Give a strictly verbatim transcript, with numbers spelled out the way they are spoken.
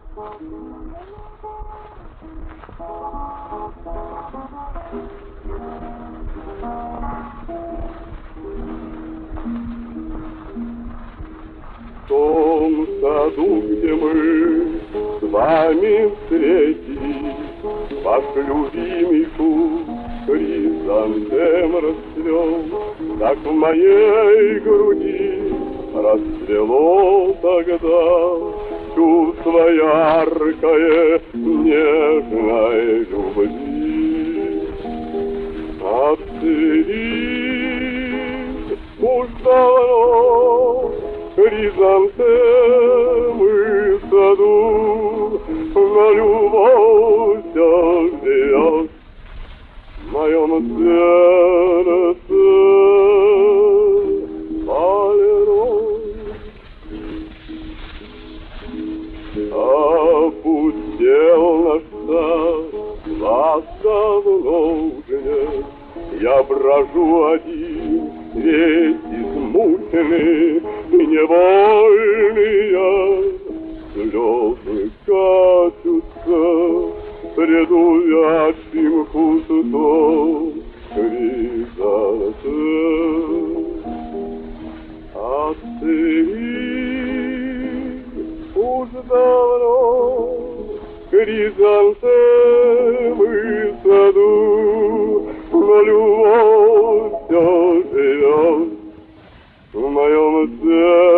В том саду, где мы с вами встретились, ваш любимый куст хризантем расцвел, так в моей груди расцвело тогда чувство яркое нежной любви. Отцелись уж давно хризантемы в саду, на любовь живет в моем сердце Валерон. Опустел наш сад, вас давно уже нет. Я брожу один, весь измученный и невольный, слезы катятся пред увядшим кустом хризантем. Отцелись уж давно хризантемы в саду, но любовь все живет в моем сердце.